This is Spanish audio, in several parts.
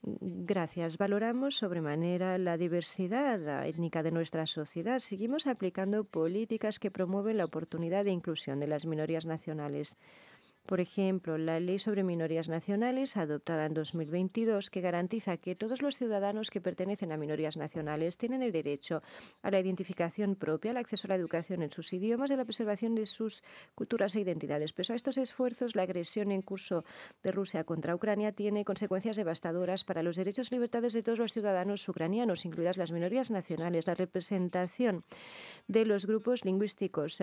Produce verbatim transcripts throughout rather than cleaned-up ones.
Gracias. Valoramos sobremanera la diversidad étnica de nuestra sociedad. Seguimos aplicando políticas que promueven la oportunidad de inclusión de las minorías nacionales. Por ejemplo, la Ley sobre Minorías Nacionales, adoptada en dos mil veintidós, que garantiza que todos los ciudadanos que pertenecen a minorías nacionales tienen el derecho a la identificación propia, al acceso a la educación en sus idiomas y a la preservación de sus culturas e identidades. Pese a estos esfuerzos, la agresión en curso de Rusia contra Ucrania tiene consecuencias devastadoras para los derechos y libertades de todos los ciudadanos ucranianos, incluidas las minorías nacionales, la representación de los grupos lingüísticos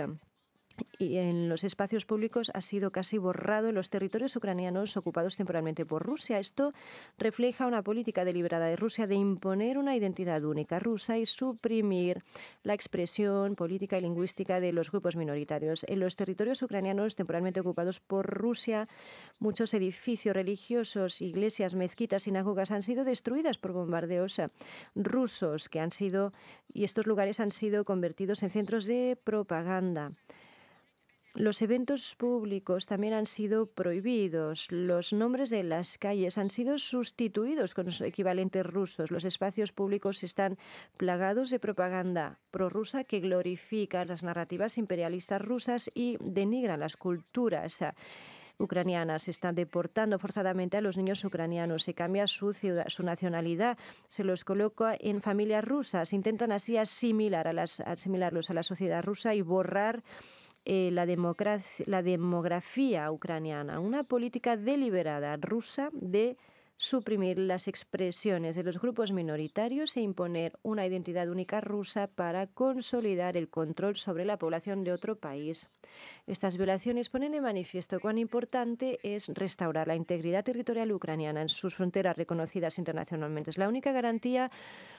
y en los espacios públicos ha sido casi borrado en los territorios ucranianos ocupados temporalmente por Rusia. Esto refleja una política deliberada de Rusia de imponer una identidad única rusa y suprimir la expresión política y lingüística de los grupos minoritarios. En los territorios ucranianos temporalmente ocupados por Rusia, muchos edificios religiosos, iglesias, mezquitas, sinagogas han sido destruidas por bombardeos rusos que han sido y estos lugares han sido convertidos en centros de propaganda. Los eventos públicos también han sido prohibidos. Los nombres de las calles han sido sustituidos con los equivalentes rusos. Los espacios públicos están plagados de propaganda prorrusa que glorifica las narrativas imperialistas rusas y denigran las culturas ucranianas. Se están deportando forzadamente a los niños ucranianos. Se cambia su, ciudad, su nacionalidad. Se los coloca en familias rusas. Intentan así asimilar a las, asimilarlos a la sociedad rusa y borrar Eh, la, la demografía ucraniana, una política deliberada rusa de suprimir las expresiones de los grupos minoritarios e imponer una identidad única rusa para consolidar el control sobre la población de otro país. Estas violaciones ponen de manifiesto cuán importante es restaurar la integridad territorial ucraniana en sus fronteras reconocidas internacionalmente. Es la única garantía